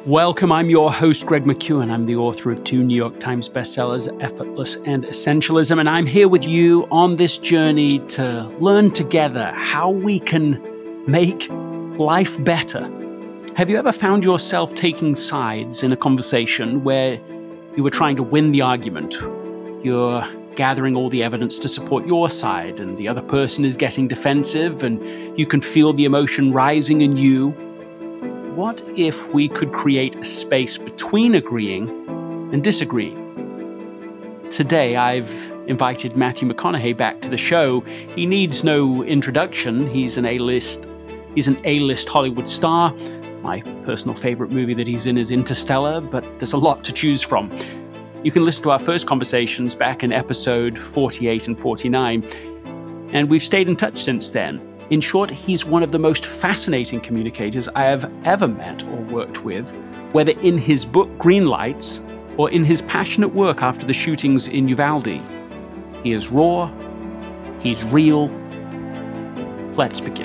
Welcome, I'm your host, Greg McKeown. I'm the author of 2 New York Times bestsellers, Effortless and Essentialism, and I'm here with you on this journey to learn together how we can make life better. Have you ever found yourself taking sides in a conversation where you were trying to win the argument? You're gathering all the evidence to support your side, and the other person is getting defensive, and you can feel the emotion rising in you. What if we could create a space between agreeing and disagreeing? Today, I've invited Matthew McConaughey back to the show. He needs no introduction. He's an A-list Hollywood star. My personal favorite movie that he's in is Interstellar, but there's a lot to choose from. You can listen to our first conversations back in episode 48 and 49, and we've stayed in touch since then. In short, he's one of the most fascinating communicators I have ever met or worked with, whether in his book Green Lights or in his passionate work after the shootings in Uvalde. He is raw, he's real. Let's begin.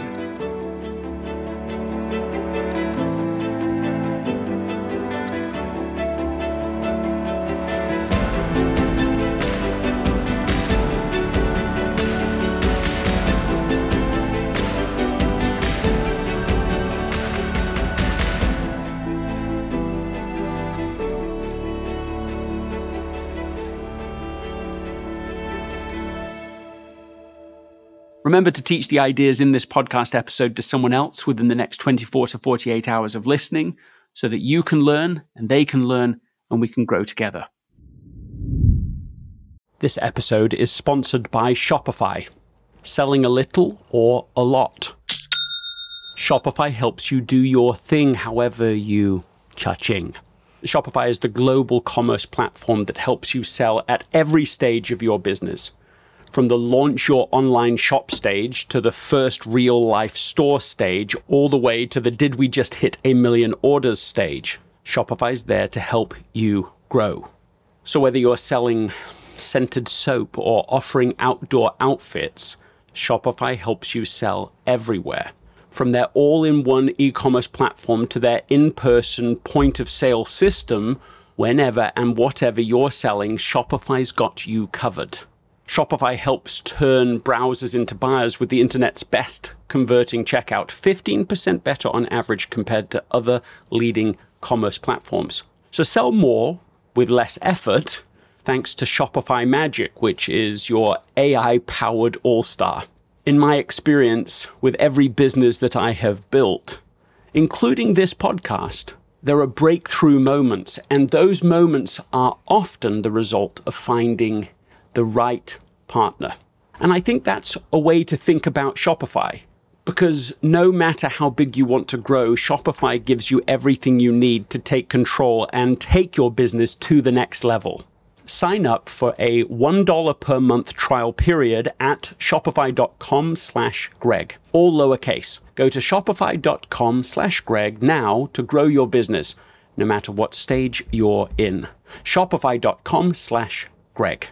Remember to teach the ideas in this podcast episode to someone else within the next 24 to 48 hours of listening so that you can learn and they can learn and we can grow together. This episode is sponsored by Shopify. Selling a little or a lot. Shopify helps you do your thing however you cha-ching. Shopify is the global commerce platform that helps you sell at every stage of your business. From the launch your online shop stage to the first real life store stage, all the way to the did we just hit 1 million orders stage, Shopify's there to help you grow. So whether you're selling scented soap or offering outdoor outfits, Shopify helps you sell everywhere. From their all-in-one e-commerce platform to their in-person point-of-sale system, whenever and whatever you're selling, Shopify's got you covered. Shopify helps turn browsers into buyers with the internet's best converting checkout, 15% better on average compared to other leading commerce platforms. So sell more with less effort thanks to Shopify Magic, which is your AI-powered all-star. In my experience with every business that I have built, including this podcast, there are breakthrough moments, and those moments are often the result of finding the right partner. And I think that's a way to think about Shopify, because no matter how big you want to grow, Shopify gives you everything you need to take control and take your business to the next level. Sign up for a $1 per month trial period at shopify.com/Greg, all lowercase. Go to shopify.com/Greg now to grow your business, no matter what stage you're in. Shopify.com/Greg.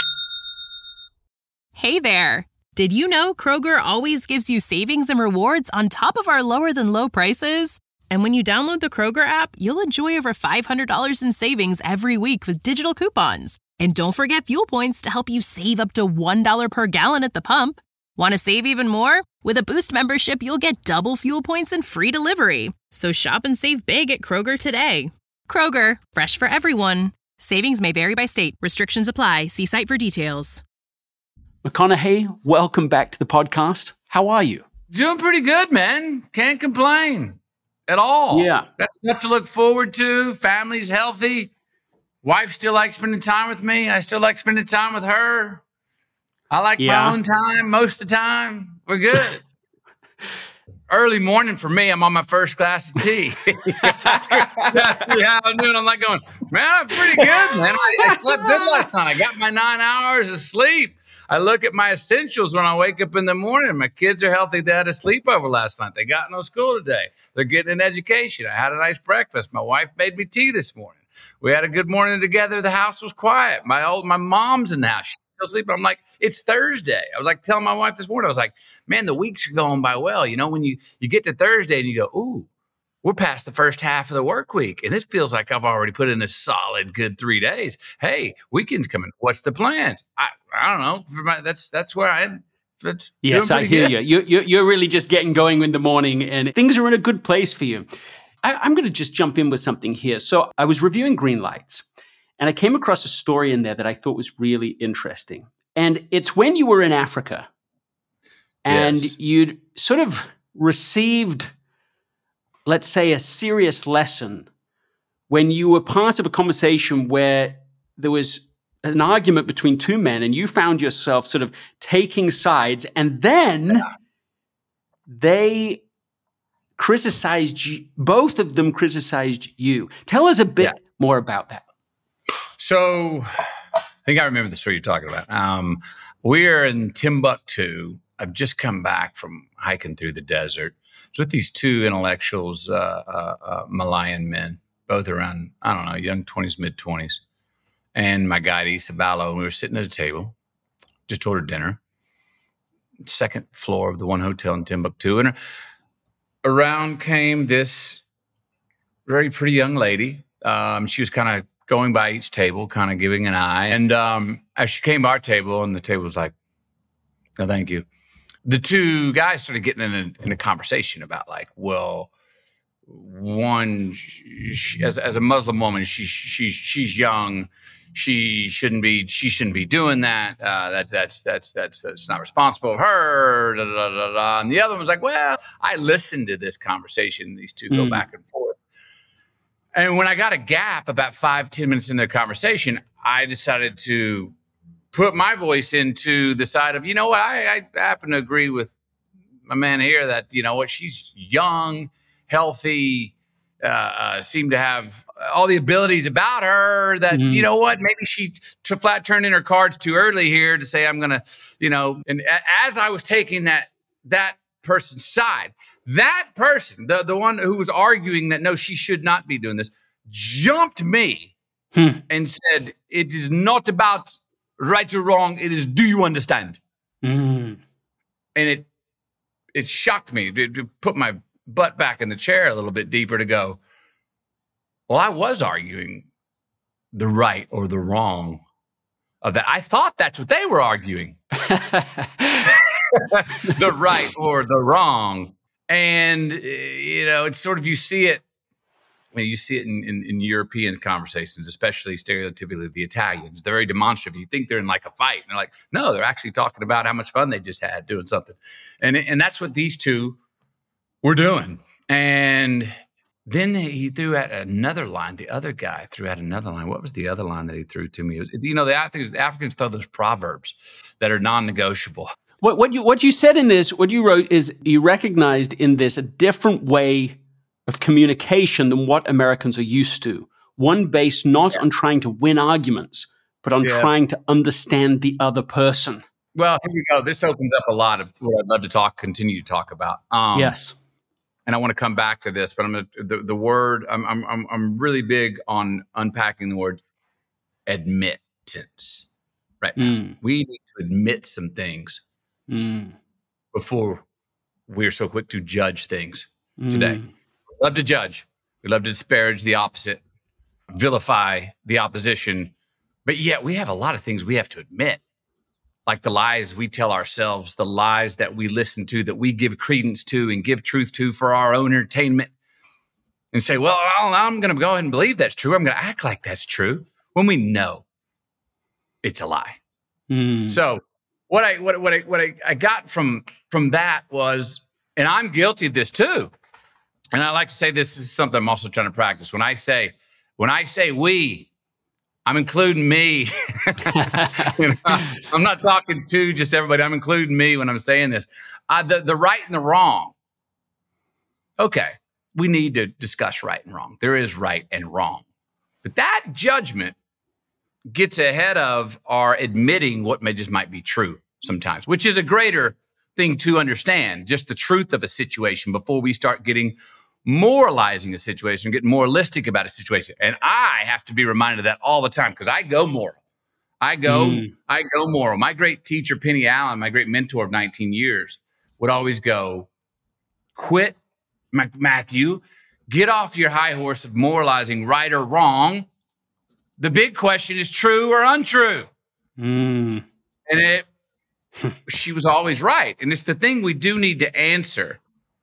Hey there! Did you know Kroger always gives you savings and rewards on top of our lower-than-low prices? And when you download the Kroger app, you'll enjoy over $500 in savings every week with digital coupons. And don't forget fuel points to help you save up to $1 per gallon at the pump. Want to save even more? With a Boost membership, you'll get double fuel points and free delivery. So shop and save big at Kroger today. Kroger, fresh for everyone. Savings may vary by state. Restrictions apply. See site for details. McConaughey, welcome back to the podcast. How are you? Doing pretty good, man. Can't complain at all. Yeah. Got stuff to look forward to. Family's healthy. Wife still likes spending time with me. I still like spending time with her. I like my own time most of the time. We're good. Early morning for me, I'm on my first glass of tea. That's how I'm doing. I'm like going, man, I'm pretty good, man. I slept good last night. I got my 9 hours of sleep. I look at my essentials when I wake up in the morning. My kids are healthy. They had a sleepover last night. They got no school today. They're getting an education. I had a nice breakfast. My wife made me tea this morning. We had a good morning together. The house was quiet. My mom's in the house. She's still sleeping. I'm like, it's Thursday. I was like telling my wife this morning, I was like, man, the weeks are going by well. You know, when you get to Thursday and you go, ooh, we're past the first half of the work week, and it feels like I've already put in a solid good 3 days. Hey, weekend's coming. What's the plans? I don't know. That's where I am. Yes, I hear you. You're really just getting going in the morning, and things are in a good place for you. I'm going to just jump in with something here. So I was reviewing Greenlights, and I came across a story in there that I thought was really interesting. And it's when you were in Africa, and you'd sort of received, let's say, a serious lesson when you were part of a conversation where there was an argument between two men and you found yourself sort of taking sides, and then they criticized you, both of them criticized you. Tell us a bit more about that. So I think I remember the story you're talking about. We're in Timbuktu. I've just come back from hiking through the desert. It's with these two intellectuals, Malayan men, both around, I don't know, young 20s, mid 20s. And my guide, Issa Ballo, and we were sitting at a table, just ordered dinner, second floor of the one hotel in Timbuktu. And around came this very pretty young lady. She was kind of going by each table, kind of giving an eye. And as she came to our table, and the table was like, no, thank you. The two guys started getting in a conversation about like, well, one, as a Muslim woman, she's young. She shouldn't be doing that. That's not responsible of her. Da, da, da, da. And the other one was like, well, I listened to this conversation. These two go back and forth. And when I got a gap about 5-10 minutes in their conversation, I decided to put my voice into the side of, you know what, I happen to agree with my man here that, you know what, she's young, healthy, seemed to have all the abilities about her that, you know what, maybe she flat turned in her cards too early here to say, I'm going to, you know, and as I was taking that person's side, that person, the one who was arguing that, no, she should not be doing this, jumped me and said, it is not about right or wrong. It is, do you understand? And it shocked me to put my butt back in the chair a little bit deeper to go, well, I was arguing the right or the wrong of that. I thought that's what they were arguing. The right or the wrong. And, you know, it's sort of, you see it in European conversations, especially stereotypically the Italians. They're very demonstrative. You think they're in like a fight. And they're like, no, they're actually talking about how much fun they just had doing something. And that's what these two were doing. And then he threw out another line. The other guy threw out another line. What was the other line that he threw to me? It was, you know, the Africans throw those proverbs that are non-negotiable. What you said in this, what you wrote is you recognized in this a different way of communication than what Americans are used to. One based not on trying to win arguments, but on trying to understand the other person. Well, here we go. This opens up a lot of what I'd love to continue to talk about. Yes. And I want to come back to this, but the word, I'm really big on unpacking the word admittance right now. We need to admit some things before we're so quick to judge things today. We love to judge. We love to disparage the opposite, vilify the opposition. But yet we have a lot of things we have to admit, like the lies we tell ourselves, the lies that we listen to, that we give credence to and give truth to for our own entertainment, and say, well, I'm going to go ahead and believe that's true. I'm going to act like that's true when we know it's a lie. So what I got from that was, and I'm guilty of this too. And I like to say this is something I'm also trying to practice. When I say we, I'm including me. You know, I'm not talking to just everybody. I'm including me when I'm saying this. The right and the wrong. Okay, we need to discuss right and wrong. There is right and wrong. But that judgment gets ahead of our admitting what might be true sometimes, which is a greater thing to understand, just the truth of a situation before we start getting moralizing a situation, getting moralistic about a situation. And I have to be reminded of that all the time because I go moral. I go moral. My great teacher, Penny Allen, my great mentor of 19 years, would always go, quit, Matthew, get off your high horse of moralizing right or wrong. The big question is true or untrue. And she was always right. And it's the thing we do need to answer,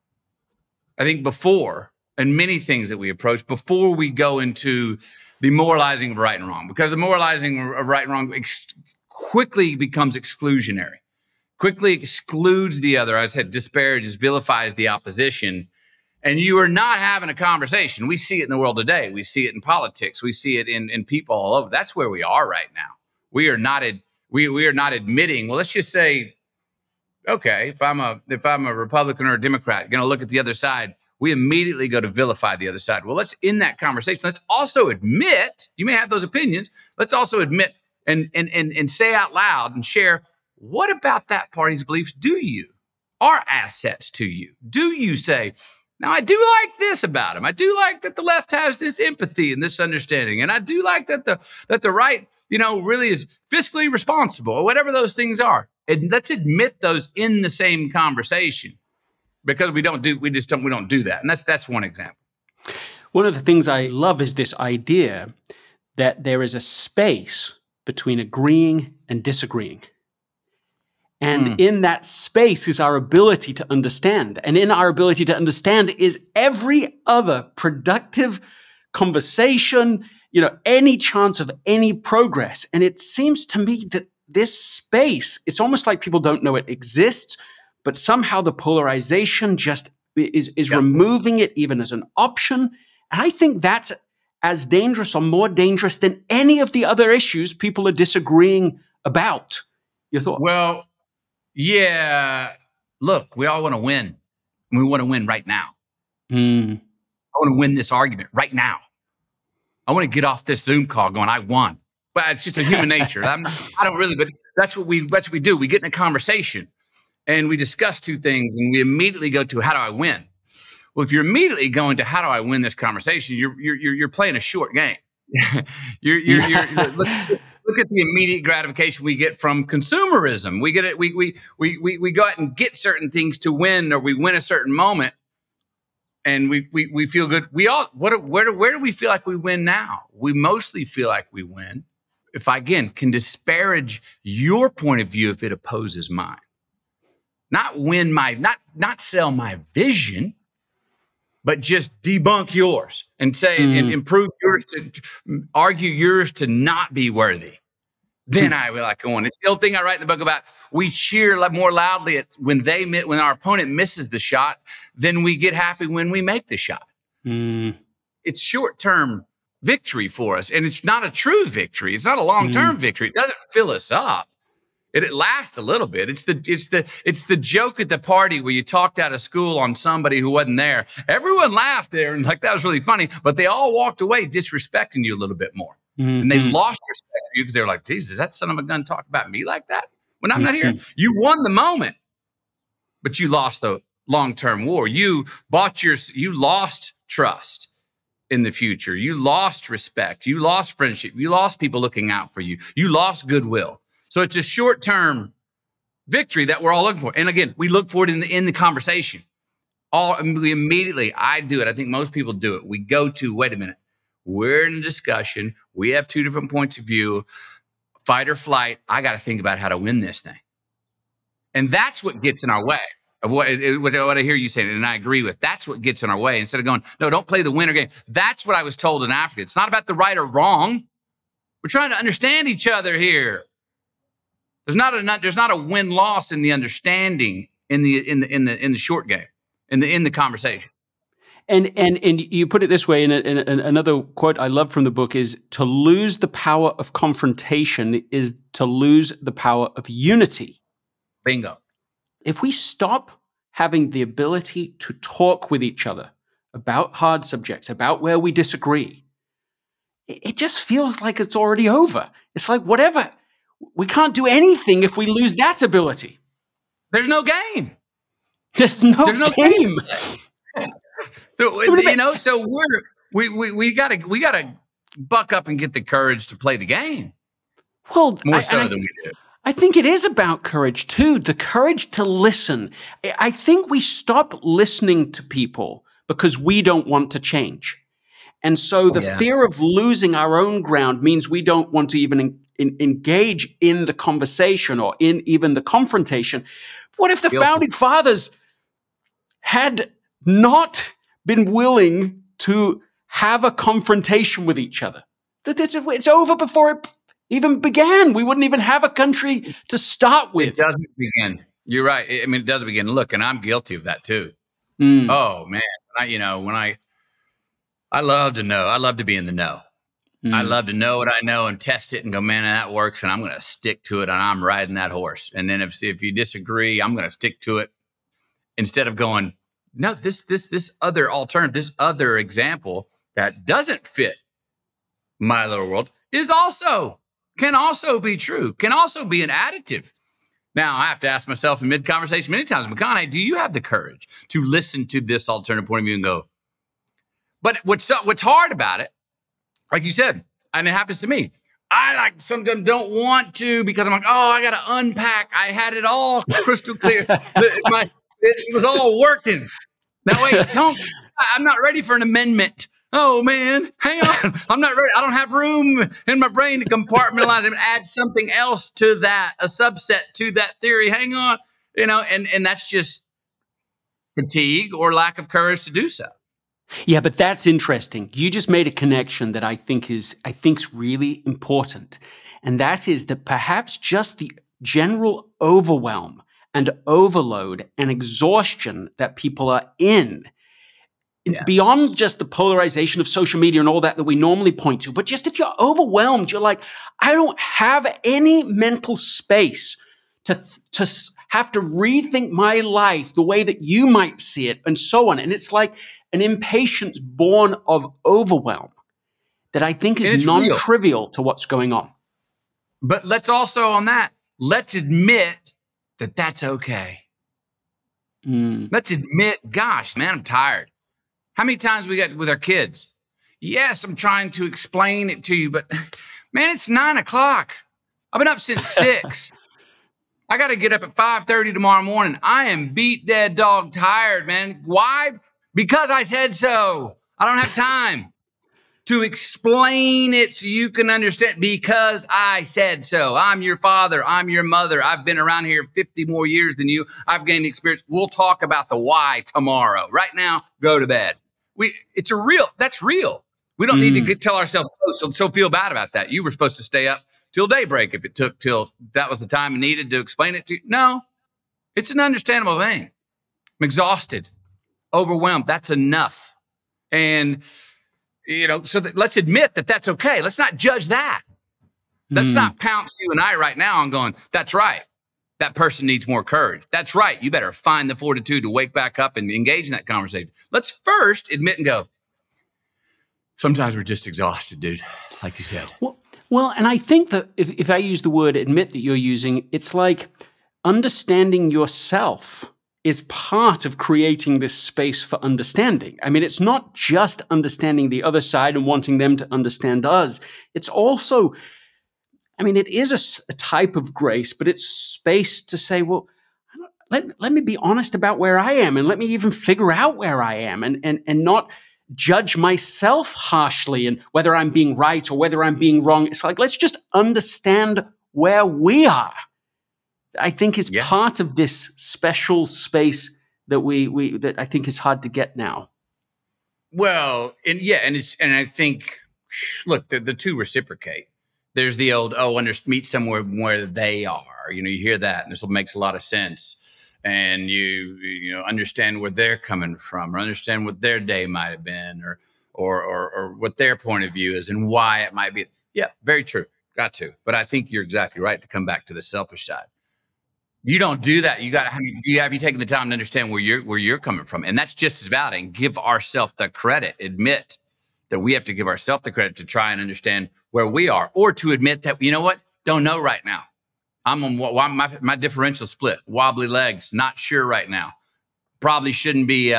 I think, before, and many things that we approach before we go into the moralizing of right and wrong, because the moralizing of right and wrong quickly becomes exclusionary, quickly excludes the other. As I said, disparages, vilifies the opposition. And you are not having a conversation. We see it in the world today. We see it in politics. We see it in people all over. That's where we are right now. We are not admitting, well, let's just say, okay, if I'm a Republican or a Democrat, going to look at the other side, we immediately go to vilify the other side. Well, let's end that conversation. Let's also admit, you may have those opinions. Let's also admit and say out loud and share, what about that party's beliefs are assets to you? Do you say, now, I do like this about him. I do like that the left has this empathy and this understanding. And I do like that the right, really is fiscally responsible, or whatever those things are. And let's admit those in the same conversation, because we don't do that. And that's one example. One of the things I love is this idea that there is a space between agreeing and disagreeing. And in that space is our ability to understand. And in our ability to understand is every other productive conversation, any chance of any progress. And it seems to me that this space, it's almost like people don't know it exists, but somehow the polarization just is removing it even as an option. And I think that's as dangerous or more dangerous than any of the other issues people are disagreeing about. Your thoughts? Well, yeah, look, we all want to win. And we want to win right now. I want to win this argument right now. I want to get off this Zoom call going, I won. But it's just a human nature. I don't really, but that's what we do. We get in a conversation and we discuss two things and we immediately go to, how do I win? Well, if you're immediately going to, how do I win this conversation? You're playing a short game. Look at the immediate gratification we get from consumerism. We get it. We go out and get certain things to win, or we win a certain moment, and we feel good. Where do we feel like we win now? We mostly feel like we win if I, again, can disparage your point of view if it opposes mine. Not sell my vision, but just debunk yours and say and improve yours, to argue yours to not be worthy. Then I will like going. It's the old thing I write in the book about. We cheer more loudly when our opponent misses the shot than we get happy when we make the shot. It's short-term victory for us, and it's not a true victory. It's not a long-term victory. It doesn't fill us up. It lasts a little bit. It's the joke at the party where you talked out of school on somebody who wasn't there. Everyone laughed there and like that was really funny, but they all walked away disrespecting you a little bit more. And they lost respect for you because they were like, geez, does that son of a gun talk about me like that when I'm not here? You won the moment, but you lost the long-term war. You lost trust in the future. You lost respect. You lost friendship. You lost people looking out for you. You lost goodwill. So it's a short-term victory that we're all looking for. And again, we look for it in the conversation. I do it. I think most people do it. We go to, wait a minute. We're in a discussion. We have two different points of view, fight or flight. I got to think about how to win this thing. And that's what gets in our way of what I hear you saying, and I agree with. That's what gets in our way. Instead of going, no, don't play the winner game. That's what I was told in Africa. It's not about the right or wrong. We're trying to understand each other here. There's not a win-loss in the understanding in the short game, in the conversation. And you put it this way, and another quote I love from the book is, to lose the power of confrontation is to lose the power of unity. Bingo. If we stop having the ability to talk with each other about hard subjects, about where we disagree, it just feels like it's already over. It's like, whatever. We can't do anything if we lose that ability. There's no game. There's no game. So we gotta buck up and get the courage to play the game. Well, more so than we do. I think it is about courage too. The courage to listen. I think we stop listening to people because we don't want to change. And so the fear of losing our own ground means we don't want to even engage in the conversation or in even the confrontation. What if the founding fathers had not been willing to have a confrontation with each other? It's over before it even began. We wouldn't even have a country to start with. It doesn't begin. You're right. I mean, it doesn't begin. Look, and I'm guilty of that too. Oh man, I love to know. I love to be in the know. I love to know what I know and test it and go, man, that works, and I'm going to stick to it, and I'm riding that horse. And then if you disagree, I'm going to stick to it instead of going, no, this other alternative, this other example that doesn't fit my little world can also be true, can also be an additive. Now, I have to ask myself in mid-conversation many times, McConaughey, do you have the courage to listen to this alternative point of view and go, but what's hard about it, like you said, and it happens to me, I sometimes don't want to because I'm like, oh, I got to unpack. I had it all crystal clear. It was all working. Now, wait, I'm not ready for an amendment. Oh, man, hang on. I'm not ready. I don't have room in my brain to compartmentalize and add something else to that, a subset to that theory. Hang on. And that's just fatigue or lack of courage to do so. Yeah, but that's interesting. You just made a connection that I think's really important. And that is that perhaps just the general overwhelm and overload and exhaustion that people are in, beyond just the polarization of social media and all that we normally point to, but just if you're overwhelmed, you're like, I don't have any mental space to have to rethink my life the way that you might see it, and so on. And it's like an impatience born of overwhelm that I think is non-trivial to what's going on. But let's admit that that's okay. Let's admit, gosh, man, I'm tired. How many times we got with our kids? Yes, I'm trying to explain it to you, but man, it's 9:00. I've been up since 6. I got to get up at 5:30 tomorrow morning. I am beat dead dog tired, man. Why? Because I said so. I don't have time to explain it so you can understand. Because I said so. I'm your father. I'm your mother. I've been around here 50 more years than you. I've gained experience. We'll talk about the why tomorrow. Right now, go to bed. That's real. We don't need to tell ourselves, so feel bad about that. You were supposed to stay up till daybreak if it took till that was the time needed to explain it to you. No, it's an understandable thing. I'm exhausted, overwhelmed. That's enough. And, let's admit that that's okay. Let's not judge that. Let's not pounce you and I right now on going, that's right. That person needs more courage. That's right. You better find the fortitude to wake back up and engage in that conversation. Let's first admit and go, sometimes we're just exhausted, dude, like you said. Well, and I think that if I use the word admit that you're using, it's like understanding yourself is part of creating this space for understanding. I mean, it's not just understanding the other side and wanting them to understand us. It's also, it is a type of grace, but it's space to say, well, let me be honest about where I am, and let me even figure out where I am, and not judge myself harshly and whether I'm being right or whether I'm being wrong. It's like, let's just understand where we are. I think is part of this special space that that I think is hard to get now. Well, and I think, look, the two reciprocate. There's the old, meet somewhere where they are. You hear that, and this makes a lot of sense. And you understand where they're coming from, or understand what their day might have been, or what their point of view is and why it might be. Yeah, very true. Got to. But I think you're exactly right to come back to the selfish side. You don't do that. Have you taken the time to understand where you're coming from? And that's just as valid. And give ourselves the credit. Admit that we have to give ourselves the credit to try and understand where we are, or to admit that, don't know right now. I'm on my differential split, wobbly legs, not sure right now. Probably shouldn't be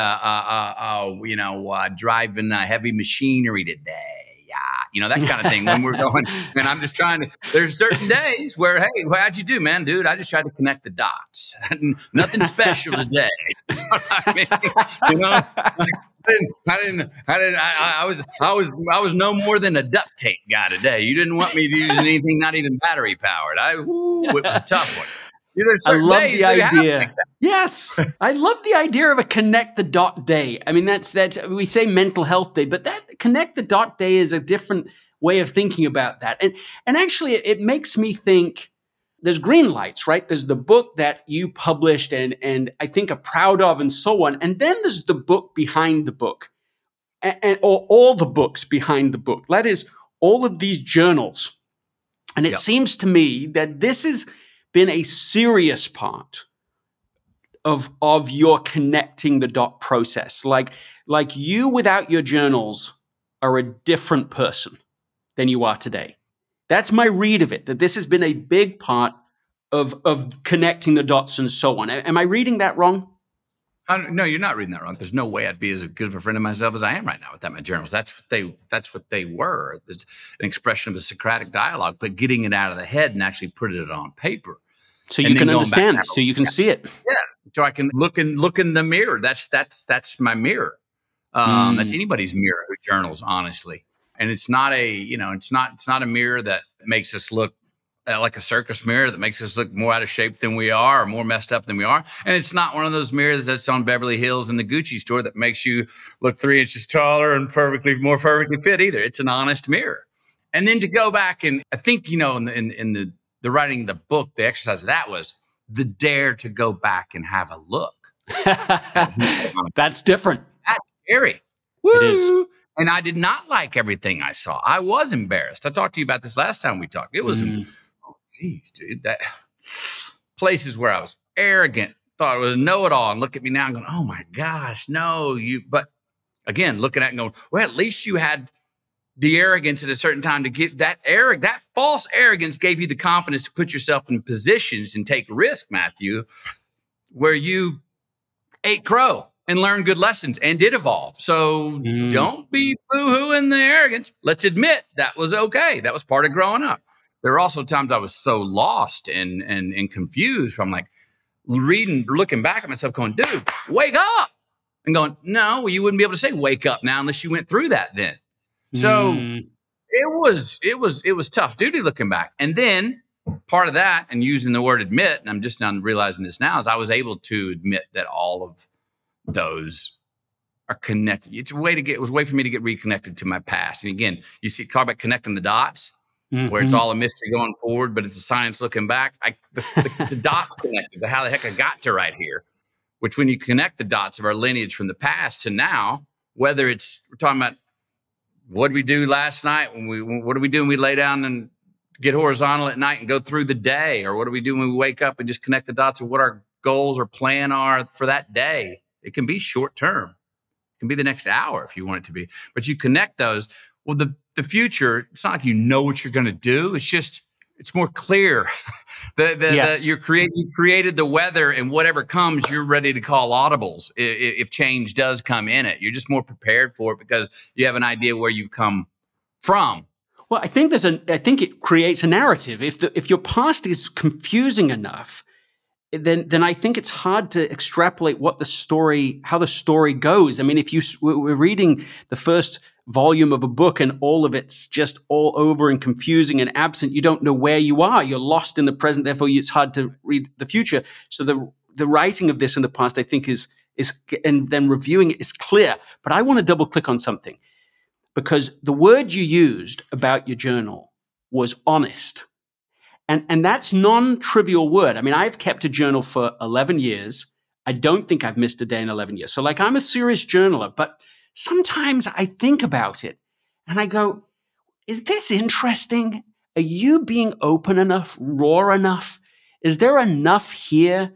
driving heavy machinery today. Yeah, that kind of thing. When we're going, and I'm just trying to. There's certain days where, hey, how'd you do, man, dude? I just tried to connect the dots. Nothing special today. I was no more than a duct tape guy today. You didn't want me to use anything not even battery powered. It was a tough one. There's I certain love days the that you have to idea. make that. Yes, I love the idea of a connect the dot day. I mean, that's we say mental health day, but that connect the dot day is a different way of thinking about that. And actually, it makes me think. There's green lights, right? There's the book that you published and I think are proud of and so on. And then there's the book behind the book or all the books behind the book. That is all of these journals. And it seems to me that this has been a serious part of your connecting the dot process. Like you without your journals are a different person than you are today. That's my read of it, that this has been a big part of connecting the dots and so on. Am I reading that wrong? No, you're not reading that wrong. There's no way I'd be as good of a friend of myself as I am right now without my journals. That's what they were. There's an expression of a Socratic dialogue, but getting it out of the head and actually putting it on paper. So you can understand, so you can see it. Yeah. So I can look in the mirror. That's my mirror. That's anybody's mirror who journals, honestly. And it's not it's not a mirror that makes us look like a circus mirror that makes us look more out of shape than we are or more messed up than we are. And it's not one of those mirrors that's on Beverly Hills in the Gucci store that makes you look 3 inches taller and more perfectly fit either. It's an honest mirror. And then to go back and I think, in the writing of the book, the exercise of that was the dare to go back and have a look. That's different. That's scary. Woo! It is. And I did not like everything I saw. I was embarrassed. I talked to you about this last time we talked. It was, oh, geez, dude. That places where I was arrogant, thought I was a know-it-all, and look at me now and going, oh my gosh, no, you. But again, looking at it and going, well, at least you had the arrogance at a certain time to get that false arrogance gave you the confidence to put yourself in positions and take risk, Matthew, where you ate crow and learned good lessons and did evolve. So don't be boo-hooing the arrogance. Let's admit that was okay. That was part of growing up. There were also times I was so lost and confused from like looking back at myself going, dude, wake up. And going, no, you wouldn't be able to say wake up now unless you went through that then. So it was tough duty looking back. And then part of that and using the word admit, and I'm just now realizing this now, is I was able to admit that all of those are connected. It was a way for me to get reconnected to my past. And again, you talk about connecting the dots, where it's all a mystery going forward, but it's a science looking back. The dots connected to how the heck I got to right here, which when you connect the dots of our lineage from the past to now, whether we're talking about what did we do last night what do we do when we lay down and get horizontal at night and go through the day, or what do we do when we wake up and just connect the dots of what our goals or plan are for that day? It can be short term. It can be the next hour if you want it to be. But you connect those. Well, the future, it's not like you know what you're going to do. It's just, it's more clear. You created the weather, and whatever comes, you're ready to call audibles if change does come in it. You're just more prepared for it because you have an idea where you've come from. Well, I think it creates a narrative. If your past is confusing enough, then I think it's hard to extrapolate how the story goes. I mean, if we're reading the first volume of a book and all of it's just all over and confusing and absent, you don't know where you are. You're lost in the present. Therefore, it's hard to read the future. So the writing of this in the past, I think, is and then reviewing it is clear. But I want to double click on something, because the word you used about your journal was honest. And that's non-trivial word. I mean, I've kept a journal for 11 years. I don't think I've missed a day in 11 years. So I'm a serious journaler, but sometimes I think about it and I go, is this interesting? Are you being open enough, raw enough? Is there enough here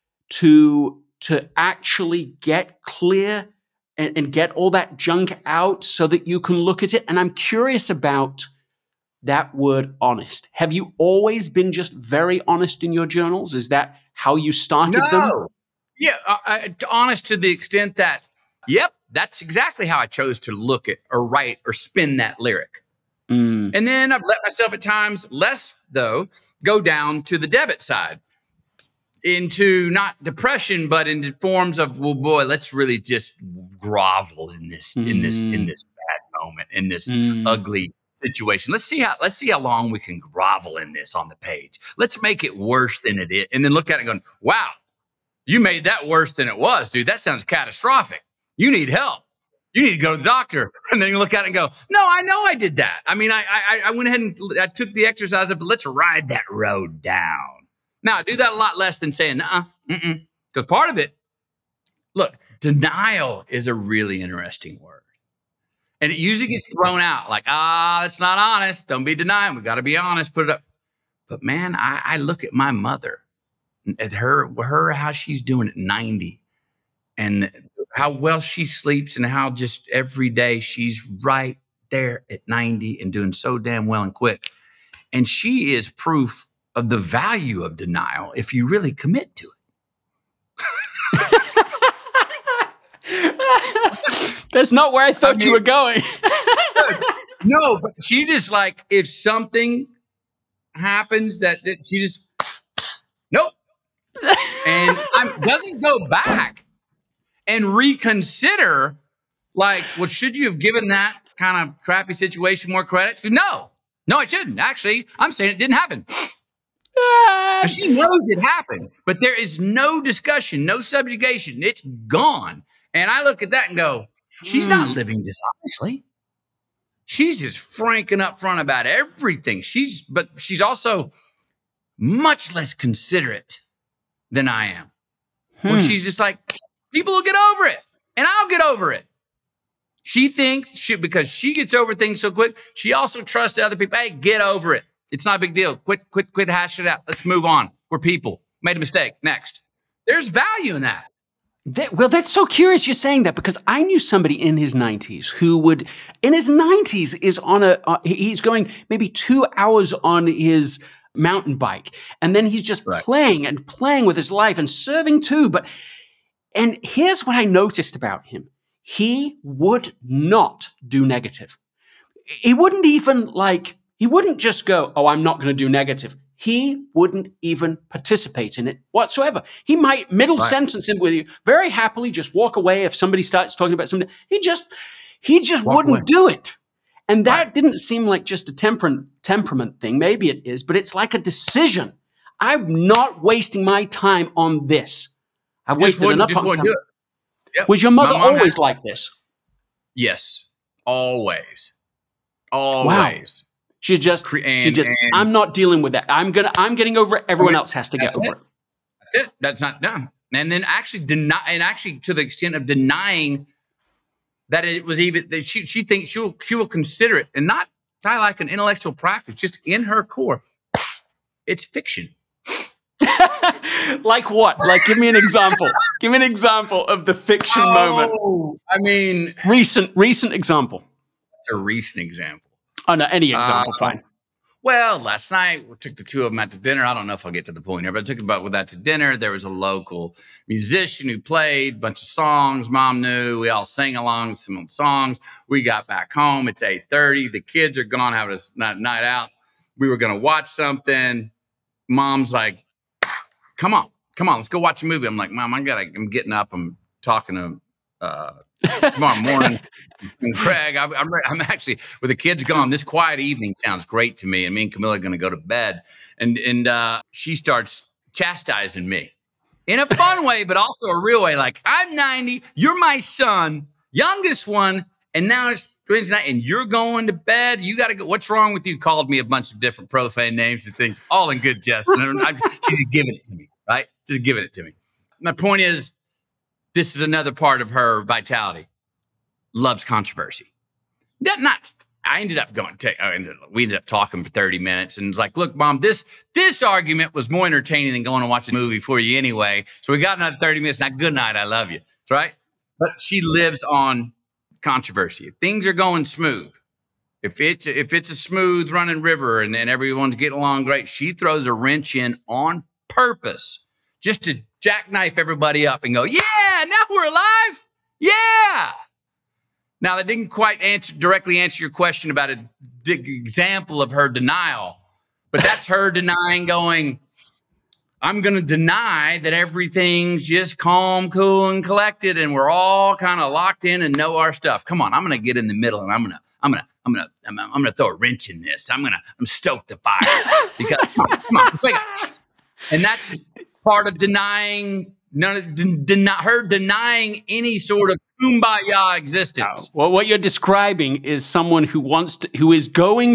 to actually get clear and get all that junk out so that you can look at it? And I'm curious about that word honest. Have you always been just very honest in your journals? Is that how you started them? Yeah, honest to the extent that, yep, that's exactly how I chose to look at or write or spin that lyric. And then I've let myself at times, less though, go down to the debit side, into not depression, but into forms of, well, boy, let's really just grovel in this bad moment, in this ugly situation. Let's see how long we can grovel in this on the page. Let's make it worse than it is, and then look at it going, wow, you made that worse than it was, dude. That sounds catastrophic. You need help. You need to go to the doctor. And then you look at it and go, no, I know I did that. I mean, I went ahead and I took the exercise up, but let's ride that road down. Now, I do that a lot less than saying, because part of it, look, denial is a really interesting word. And it usually gets thrown out like, that's not honest. Don't be denying. We got to be honest. Put it up. But man, I look at my mother, at her, how she's doing at 90 and how well she sleeps and how just every day she's right there at 90 and doing so damn well and quick. And she is proof of the value of denial if you really commit to it. That's not where I thought you were going. No, but she just like, if something happens that she just, nope. And doesn't go back and reconsider, like, well, should you have given that kind of crappy situation more credit? No, I shouldn't. Actually, I'm saying it didn't happen. She knows it happened, but there is no discussion, no subjugation. It's gone. And I look at that and go, she's not living dishonestly. She's just frank and upfront about everything. But she's also much less considerate than I am. Where she's just like, people will get over it, and I'll get over it. She thinks because she gets over things so quick, she also trusts other people. Hey, get over it. It's not a big deal. Quit hash it out. Let's move on. We're people. Made a mistake. Next. There's value in that. Well, that's so curious you're saying that, because I knew somebody in his 90s who would, in his 90s, is on he's going maybe 2 hours on his mountain bike, and then he's just playing with his life and serving too. And here's what I noticed about him. He would not do negative. He wouldn't even he wouldn't just go, oh, I'm not going to do negative. He wouldn't even participate in it whatsoever. He might middle sentence it with you very happily, just walk away if somebody starts talking about something. He just wouldn't do it. And that didn't seem like just a temperament thing. Maybe it is, but it's like a decision. I'm not wasting my time on this. I've wasted enough time. Yep. Was your mother always like this? Yes, always. Always. Wow. I'm not dealing with that. I'm getting over it. Everyone else has to get over it. That's it. That's not done. And then actually to the extent of denying that it was even that she thinks she will consider it, and not like an intellectual practice, just in her core. It's fiction. Like what? Like, give me an example. Give me an example of the fiction moment. I mean, recent example. It's a recent example. Oh no, any example, fine. Well, last night we took the two of them out to dinner. I don't know if I'll get to the point here, but I took them out to dinner. There was a local musician who played a bunch of songs. Mom knew. We all sang along some songs. We got back home. It's 8:30. The kids are gone having a night out. We were going to watch something. Mom's like, come on, let's go watch a movie. I'm like, Mom, I'm getting up. I'm talking to tomorrow morning. And Craig, I'm actually, with the kids gone, this quiet evening sounds great to me. And me and Camilla are going to go to bed. And she starts chastising me in a fun way, but also a real way. Like, I'm 90. You're my son, youngest one. And now it's Wednesday night and you're going to bed. You got to go. What's wrong with you? Called me a bunch of different profane names and things, all in good jest. She's giving it to me, right? Just giving it to me. My point is, this is another part of her vitality. Loves controversy. We ended up talking for 30 minutes and it's like, look, Mom, this argument was more entertaining than going to watch a movie for you anyway. So we got another 30 minutes. Now, good night. I love you. Right? But she lives on controversy. If things are going smooth, if it's a smooth running river and everyone's getting along great, she throws a wrench in on purpose just to jackknife everybody up and go, yeah, now we're alive. Yeah. Now, that didn't quite directly answer your question about a example of her denial, but that's her denying going, I'm going to deny that everything's just calm, cool, and collected, and we're all kind of locked in and know our stuff. Come on, I'm going to get in the middle, and I'm going to throw a wrench in this. I'm stoke the fire because come on, let's make it. And that's part of denying any sort of kumbaya existence. Well, what you're describing is someone who is going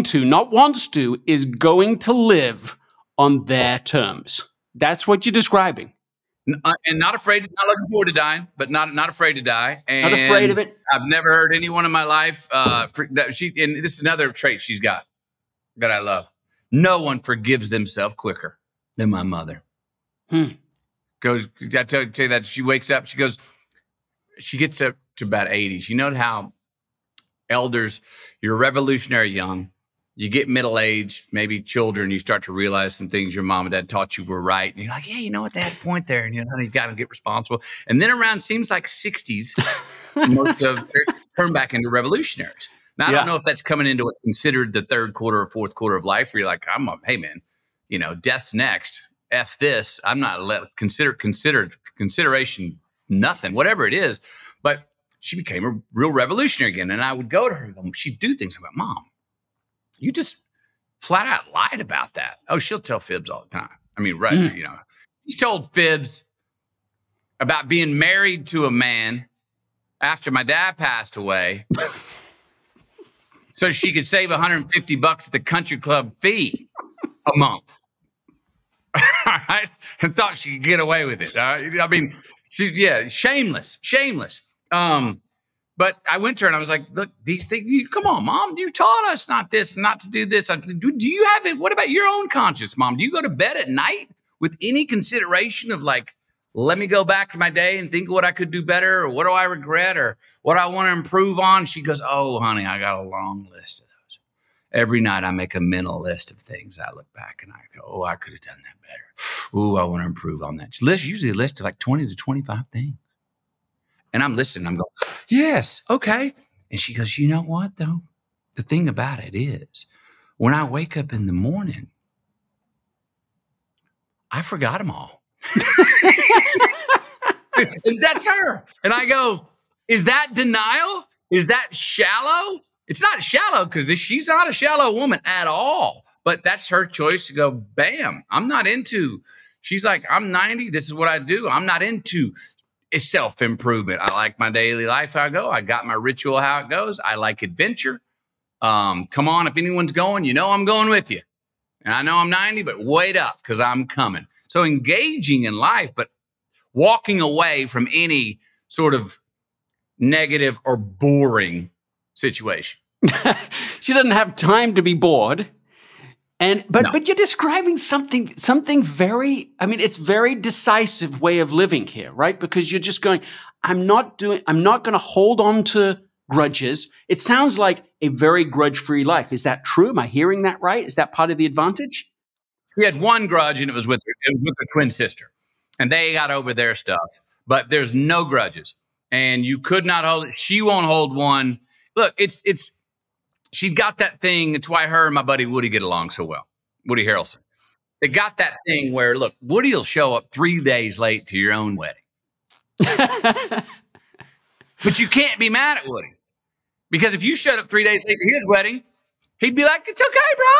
to live on their terms. That's what you're describing. And not looking forward to dying, but not afraid to die. And not afraid of it. I've never heard anyone in my life. And this is another trait she's got that I love. No one forgives themselves quicker than my mother. Goes, I tell you that she wakes up, she gets up to about 80s. You know how elders, you're revolutionary young, you get middle age, maybe children, you start to realize some things your mom and dad taught you were right. And you're like, yeah, you know what, they had a point there. And you got to get responsible. And then around seems like 60s, most of them turn back into revolutionaries. Now, I don't know if that's coming into what's considered the third quarter or fourth quarter of life, where you're like, hey man, death's next. F this. I'm not consideration, nothing, whatever it is. But she became a real revolutionary again. And I would go to her and she'd do things about, Mom, you just flat out lied about that. Oh, she'll tell fibs all the time. I mean, right. She told fibs about being married to a man after my dad passed away so she could save $150 at the country club fee a month. All right. And thought she could get away with it. I mean, shameless. But I went to her and I was like, look, these things, come on, Mom, you taught us not to do this. Do you have it? What about your own conscience, Mom? Do you go to bed at night with any consideration of like, let me go back to my day and think what I could do better, or what do I regret, or what I want to improve on? She goes, oh, honey, I got a long list of those. Every night I make a mental list of things. I look back and I go, oh, I could have done that better. Oh, I want to improve on that. It's usually a list of like 20 to 25 things. And I'm listening. I'm going, yes, okay. And she goes, you know what, though? The thing about it is, when I wake up in the morning, I forgot them all. And that's her. And I go, is that denial? Is that shallow? It's not shallow because she's not a shallow woman at all. But that's her choice to go, bam, I'm not into. She's like, I'm 90. This is what I do. I'm not into self-improvement. I like my daily life, how I go. I got my ritual, how it goes. I like adventure. Come on, if anyone's going, I'm going with you. And I know I'm 90, but wait up because I'm coming. So engaging in life, but walking away from any sort of negative or boring situation. She doesn't have time to be bored. But you're describing something very, it's very decisive way of living here, right? Because you're just going, I'm not going to hold on to grudges. It sounds like a very grudge-free life. Is that true? Am I hearing that right? Is that part of the advantage? We had one grudge and it was with her twin sister, and they got over their stuff, but there's no grudges, and you could not hold it. She won't hold one. Look, she's got that thing. It's why her and my buddy Woody get along so well. Woody Harrelson. They got that thing where, look, Woody will show up 3 days late to your own wedding. But you can't be mad at Woody. Because if you showed up 3 days late to his wedding, he'd be like, it's okay, bro.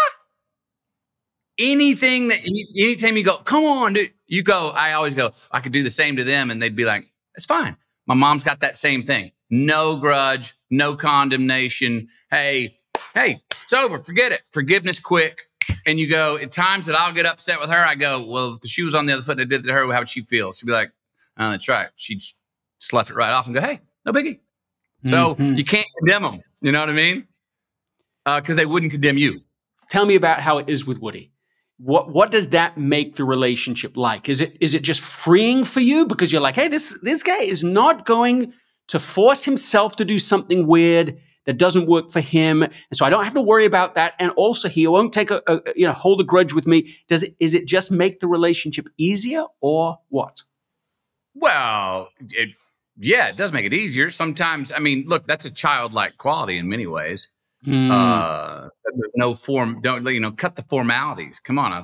Anytime you go, come on, dude. You go, I always go, I could do the same to them. And they'd be like, it's fine. My mom's got that same thing. No grudge, no condemnation. Hey, it's over. Forget it. Forgiveness quick. And you go, at times that I'll get upset with her, I go, well, if the shoe was on the other foot and I did it to her, how would she feel? She'd be like, oh, that's right. She'd slough it right off and go, hey, no biggie. So you can't condemn them. You know what I mean? Because they wouldn't condemn you. Tell me about how it is with Woody. What does that make the relationship like? Is it just freeing for you because you're like, hey, this guy is not going to force himself to do something weird that doesn't work for him, and so I don't have to worry about that. And also, he won't take hold a grudge with me. Is it just make the relationship easier, or what? Well, it does make it easier. Sometimes, look, that's a childlike quality in many ways. There's no form. Don't cut the formalities. Come on,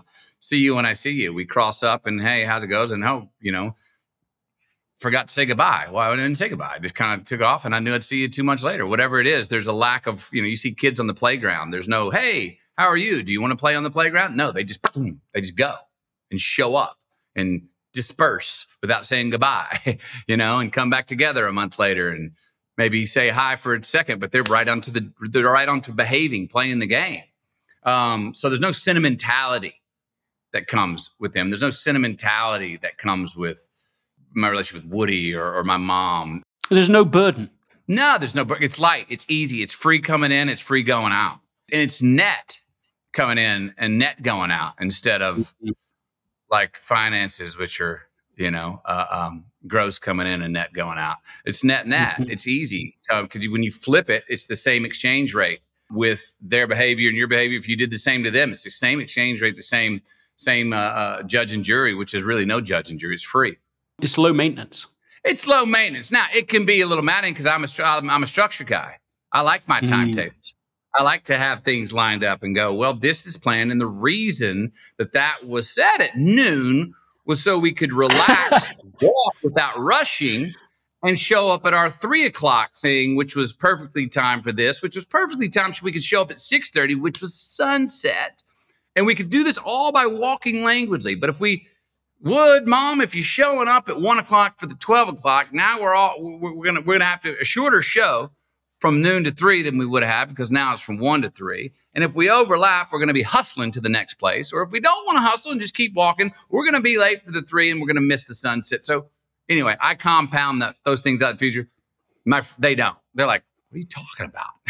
see you when I see you. We cross up and, hey, how's it goes? And forgot to say goodbye. Well, I didn't say goodbye. I just kind of took off and I knew I'd see you 2 months later. Whatever it is, there's a lack of, you see kids on the playground. There's no, hey, how are you? Do you want to play on the playground? No, they just go and show up and disperse without saying goodbye, and come back together a month later and maybe say hi for a second, but they're right on to behaving, playing the game. So there's no sentimentality that comes with them. There's no sentimentality that comes with my relationship with Woody or my mom. There's no burden. No, there's no burden. It's light. It's easy. It's free coming in. It's free going out. And it's net coming in and net going out instead of like finances, which are, gross coming in and net going out. It's net. It's easy because when you flip it, it's the same exchange rate with their behavior and your behavior. If you did the same to them, it's the same exchange rate, the same judge and jury, which is really no judge and jury. It's free. It's low maintenance. It's low maintenance. Now, it can be a little maddening because I'm a structure guy. I like my timetables. I like to have things lined up and go, well, this is planned. And the reason that was set at noon was so we could relax, walk without rushing, and show up at our 3:00 thing, which was perfectly timed for this, which was perfectly timed so we could show up at 6:30, which was sunset. And we could do this all by walking languidly. But if we would, Mom, if you're showing up at 1:00 for the 12:00, now we're gonna have to a shorter show from noon to 3 than we would have had because now it's from 1 to 3. And if we overlap, we're going to be hustling to the next place. Or if we don't want to hustle and just keep walking, we're going to be late for the 3 and we're going to miss the sunset. So anyway, I compound those things out in the future. They don't. They're like, what are you talking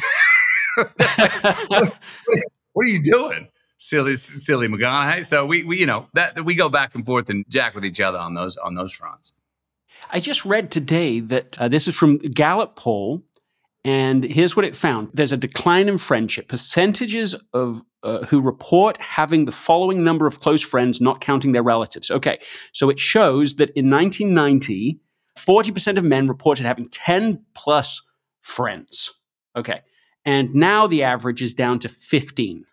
about? What are you doing? Silly McGonaghy. So we go back and forth and jack with each other on those fronts. I just read today that this is from Gallup poll. And here's what it found. There's a decline in friendship. Percentages of who report having the following number of close friends, not counting their relatives. Okay, so it shows that in 1990, 40% of men reported having 10 plus friends. Okay, and now the average is down to 15%.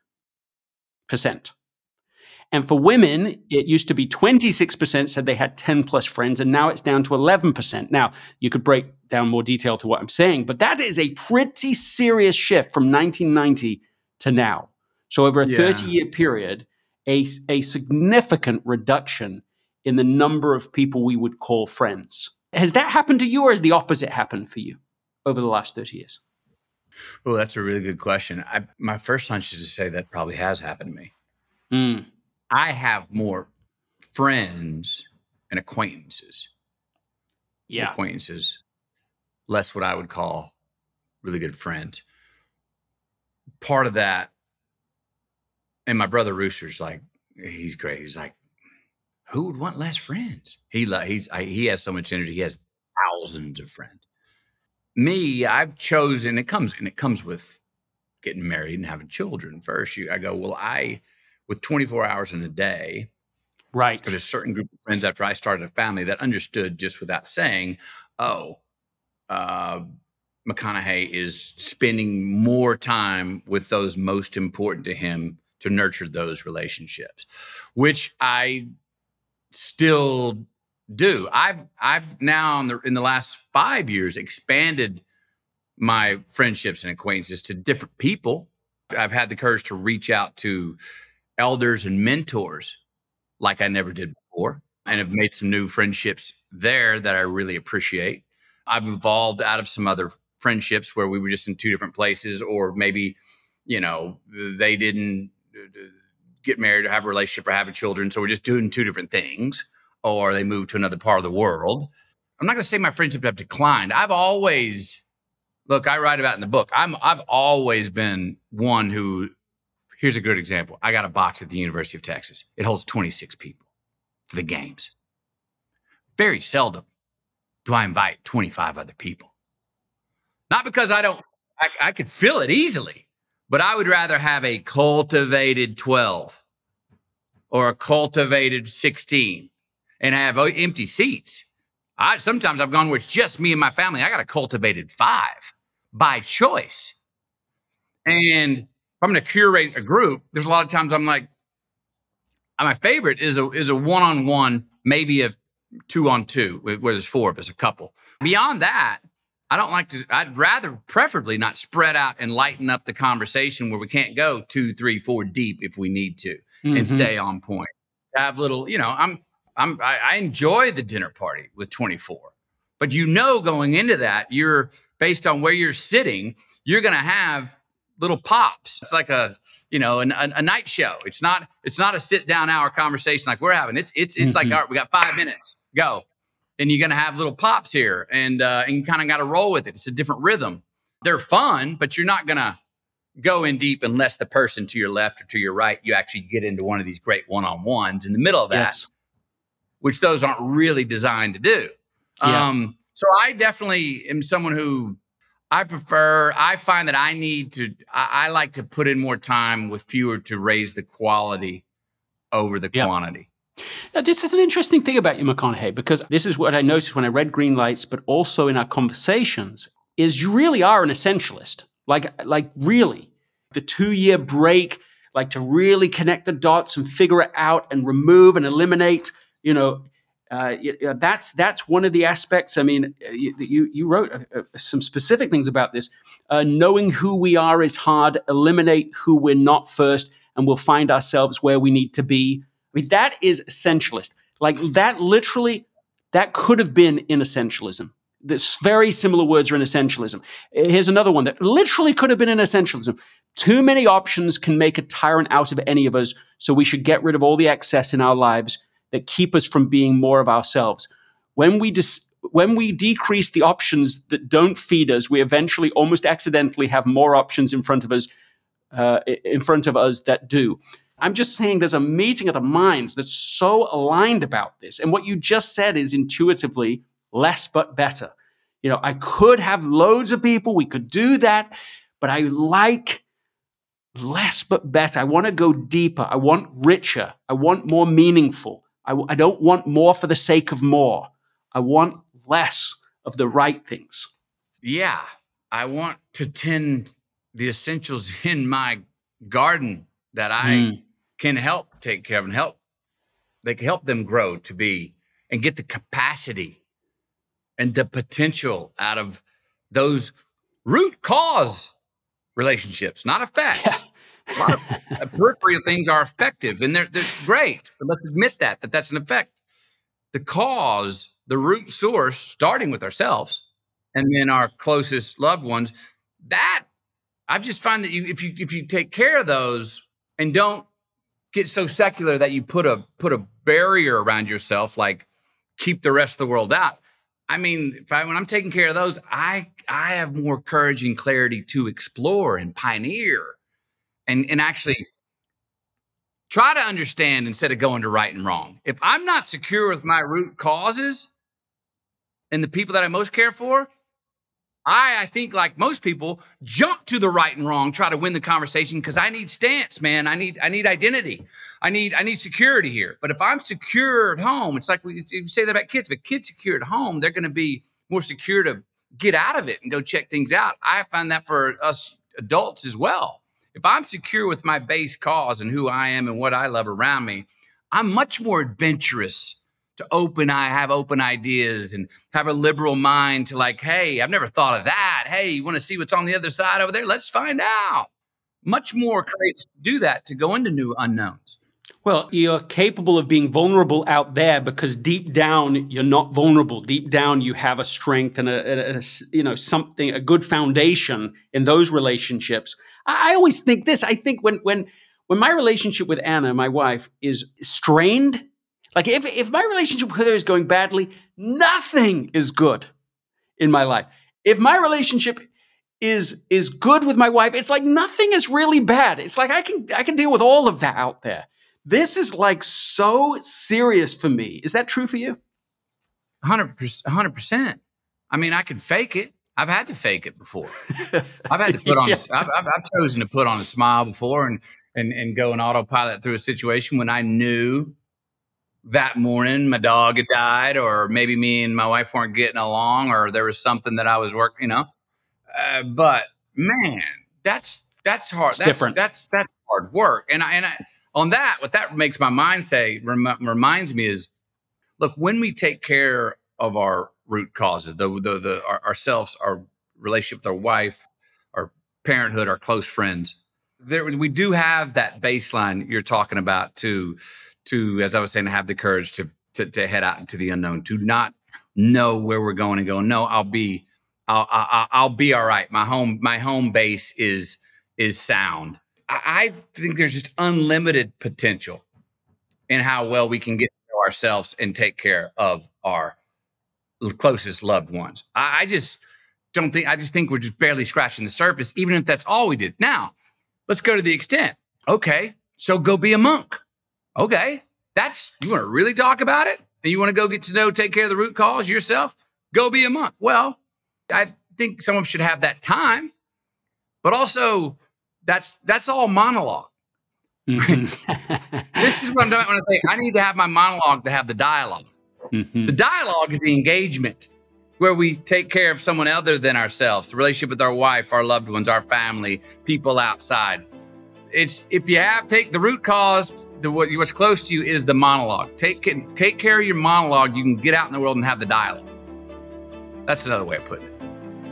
And for women, it used to be 26% said they had 10 plus friends, and now it's down to 11%. Now, you could break down more detail to what I'm saying, but that is a pretty serious shift from 1990 to now. So over a 30-year period, a significant reduction in the number of people we would call friends. Has that happened to you, or has the opposite happened for you over the last 30 years? Oh, that's a really good question. My first hunch is to say that probably has happened to me. I have more friends and acquaintances. Yeah. Acquaintances, less what I would call really good friends. Part of that, and my brother Rooster's like, he's great. He's like, who would want less friends? He has so much energy. He has thousands of friends. Me, I've chosen, it comes with getting married and having children first. I go, well, with 24 hours in a day, right? There's a certain group of friends after I started a family that understood just without saying, McConaughey is spending more time with those most important to him to nurture those relationships, which I still do. I've now in the last 5 years expanded my friendships and acquaintances to different people. I've had the courage to reach out to elders and mentors like I never did before, and have made some new friendships there that I really appreciate. I've evolved out of some other friendships where we were just in two different places, or maybe, they didn't get married or have a relationship or have children, so we're just doing two different things, or they moved to another part of the world. I'm not going to say my friendships have declined. I've always, look, I write about in the book, I've always been one who, here's a good example. I got a box at the University of Texas. It holds 26 people for the games. Very seldom do I invite 25 other people. Not because I could fill it easily, but I would rather have a cultivated 12 or a cultivated 16 and have empty seats. Sometimes I've gone where it's just me and my family. I got a cultivated 5 by choice. And if I'm going to curate a group, there's a lot of times I'm like, my favorite is a one-on-one, maybe a 2-on-2, where there's 4 of us, a couple. Beyond that, I don't like to. I'd rather, preferably, not spread out and lighten up the conversation where we can't go 2, 3, 4 deep if we need to, and stay on point. Have little, I enjoy the dinner party with 24, but going into that, you're based on where you're sitting, you're going to have little pops. It's like a night show. It's not a sit down hour conversation like we're having. It's like, all right, we got 5 minutes, go. And you're going to have little pops here, and you kind of got to roll with it. It's a different rhythm. They're fun, but you're not going to go in deep unless the person to your left or to your right, you actually get into one of these great one-on-ones in the middle of that, which those aren't really designed to do. Yeah. So I definitely am someone who I find that I like to put in more time with fewer to raise the quality over the quantity. Now, this is an interesting thing about you, McConaughey, because this is what I noticed when I read Green Lights, but also in our conversations, is you really are an essentialist. Like really, the 2-year break, like to really connect the dots and figure it out and remove and eliminate, that's one of the aspects. I mean, you wrote some specific things about this. Knowing who we are is hard. Eliminate who we're not first, and we'll find ourselves where we need to be. I mean, that is essentialist. Like that literally, that could have been in essentialism. This very similar words are in essentialism. Here's another one that literally could have been in essentialism. Too many options can make a tyrant out of any of us, so we should get rid of all the excess in our lives that keep us from being more of ourselves. When we decrease the options that don't feed us, we eventually almost accidentally have more options in front of us that do. I'm just saying there's a meeting of the minds that's so aligned about this. And what you just said is intuitively less but better. I could have loads of people. We could do that. But I like less but better. I want to go deeper. I want richer. I want more meaningful. I don't want more for the sake of more. I want less of the right things. Yeah. I want to tend the essentials in my garden that I can help take care of and they can help them grow to be and get the capacity and the potential out of those root cause relationships, not effects. Yeah. A lot of peripheral things are effective and they're great, but let's admit that's an effect. The cause, the root source, starting with ourselves and then our closest loved ones, that I've just found that if you take care of those and don't get so secular that you put a barrier around yourself, like keep the rest of the world out. I mean, when I'm taking care of those, I have more courage and clarity to explore and pioneer and actually try to understand instead of going to right and wrong. If I'm not secure with my root causes and the people that I most care for, I think, like most people, jump to the right and wrong, try to win the conversation because I need stance, man. I need identity. I need security here. But if I'm secure at home, it's like we say that about kids. If a kid's secure at home, they're going to be more secure to get out of it and go check things out. I find that for us adults as well. If I'm secure with my base cause and who I am and what I love around me, I'm much more adventurous to have open ideas and have a liberal mind to like, hey, I've never thought of that. Hey, you want to see what's on the other side over there? Let's find out. Much more courageous to do that, to go into new unknowns. Well, you're capable of being vulnerable out there because deep down, you're not vulnerable. Deep down, you have a strength and a good foundation in those relationships. I always think this. I think when my relationship with Anna, my wife, is strained, like if my relationship with her is going badly, nothing is good in my life. If my relationship is good with my wife, it's like nothing is really bad. It's like I can deal with all of that out there. This is like so serious for me. Is that true for you? 100%. I mean, I could fake it. I've had to fake it before. I've had to put on. I've chosen to put on a smile before and go and autopilot through a situation when I knew that morning my dog had died, or maybe me and my wife weren't getting along, or there was something that I was working, But man, that's hard. That's hard work. And on that, what that makes my mind say, reminds me is, look, when we take care of our root causes, ourselves, our relationship with our wife, our parenthood, our close friends, we do have that baseline you're talking about to, as I was saying, to have the courage to head out into the unknown, to not know where we're going and go, no, I'll be all right. My home base is sound. I think there's just unlimited potential in how well we can get to know ourselves and take care of our closest loved ones. I just think we're just barely scratching the surface, even if that's all we did. Now, let's go to the extent. Okay, so go be a monk. Okay, you want to really talk about it? And you want to go get to know, take care of the root cause yourself? Go be a monk. Well, I think someone should have that time, but also that's all monologue. Mm-hmm. This is what I'm doing when I say I need to have my monologue to have the dialogue. Mm-hmm. The dialogue is the engagement where we take care of someone other than ourselves, the relationship with our wife, our loved ones, our family, people outside. It's if you take the root cause, what's close to you is the monologue. Take care of your monologue. You can get out in the world and have the dialogue. That's another way of putting it.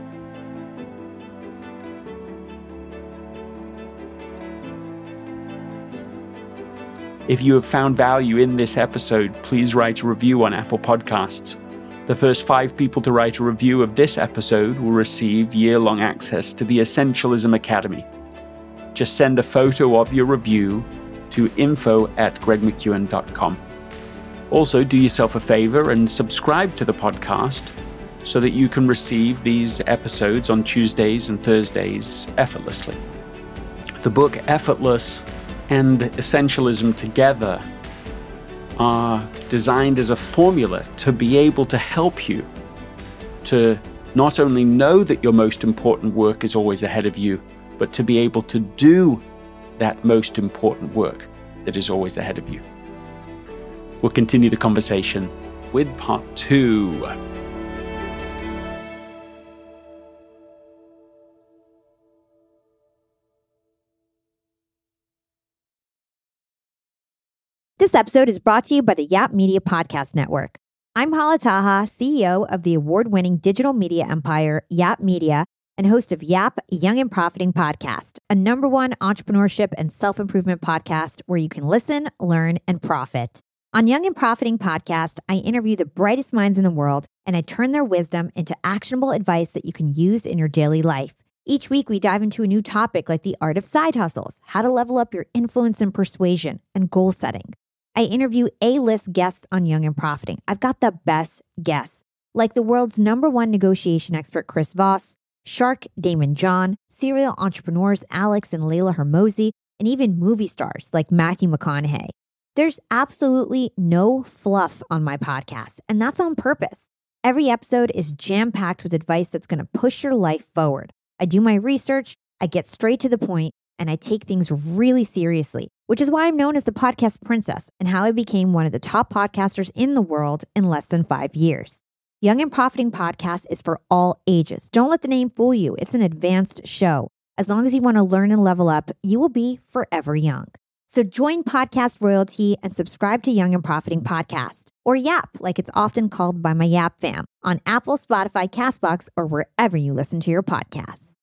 If you have found value in this episode, please write a review on Apple Podcasts. The first 5 people to write a review of this episode will receive year-long access to the Essentialism Academy. Just send a photo of your review to info@gregmckeown.com. Also, do yourself a favor and subscribe to the podcast so that you can receive these episodes on Tuesdays and Thursdays effortlessly. The book Effortless and Essentialism together are designed as a formula to be able to help you to not only know that your most important work is always ahead of you, but to be able to do that most important work that is always ahead of you. We'll continue the conversation with part 2. This episode is brought to you by the Yap Media Podcast Network. I'm Hala Taha, CEO of the award-winning digital media empire, Yap Media, and host of Yap Young and Profiting Podcast, a #1 entrepreneurship and self-improvement podcast where you can listen, learn, and profit. On Young and Profiting Podcast, I interview the brightest minds in the world, and I turn their wisdom into actionable advice that you can use in your daily life. Each week, we dive into a new topic like the art of side hustles, how to level up your influence and persuasion, and goal setting. I interview A-list guests on Young and Profiting. I've got the best guests, like the world's #1 negotiation expert, Chris Voss, Shark Damon John, serial entrepreneurs Alex and Layla Hermosi, and even movie stars like Matthew McConaughey. There's absolutely no fluff on my podcast, and that's on purpose. Every episode is jam-packed with advice that's going to push your life forward. I do my research, I get straight to the point, and I take things really seriously, which is why I'm known as the podcast princess and how I became one of the top podcasters in the world in less than 5 years. Young and Profiting Podcast is for all ages. Don't let the name fool you. It's an advanced show. As long as you want to learn and level up, you will be forever young. So join podcast royalty and subscribe to Young and Profiting Podcast, or YAP, like it's often called by my YAP fam, on Apple, Spotify, CastBox, or wherever you listen to your podcasts.